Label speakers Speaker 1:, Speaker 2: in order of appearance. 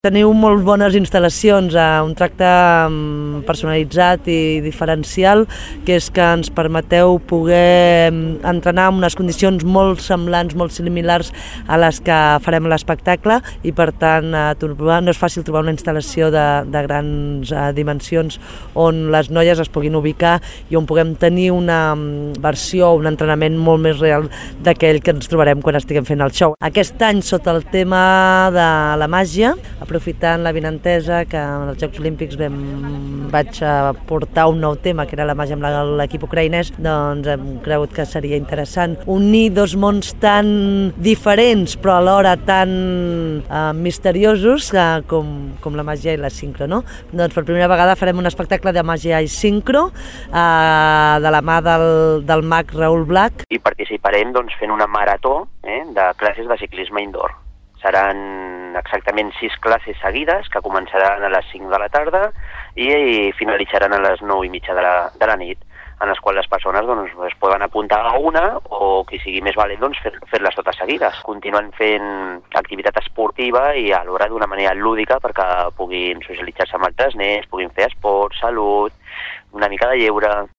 Speaker 1: Teniu molt bones instal·lacions, un tracte personalitzat i diferencial, que és que ens permeteu poder entrenar en unes condicions molt semblants, molt similars a les que farem a l'espectacle, i per tant no és fàcil trobar una instal·lació de grans dimensions on les noies es puguin ubicar i on puguem tenir una versió, un entrenament molt més real d'aquell que ens trobarem quan estiguem fent el show. Aquest any, sota el tema de la màgia, aprofitant la vinentesa que als Jocs Olímpics vaig portar un nou tema, que era la màgia amb l'equip ucraïnès, doncs hem cregut que seria interessant unir dos mons tan diferents però alhora tan misteriosos com la màgia i la sincro, no? Doncs per primera vegada farem un espectacle de màgia i sincro de la mà del mag Raül Black.
Speaker 2: I participarem fent una marató de classes de ciclisme indoor. Seran exactament 6 classes seguides que començaran a les 5 de la tarda i finalitzaran a les 9:30 de la nit, en les quals les persones es poden apuntar a una o qui sigui més valent fer-les totes seguides. Continuen fent activitat esportiva i alhora d'una manera lúdica perquè puguin socialitzar-se amb altres nens, puguin fer esport, salut, una mica de lleure.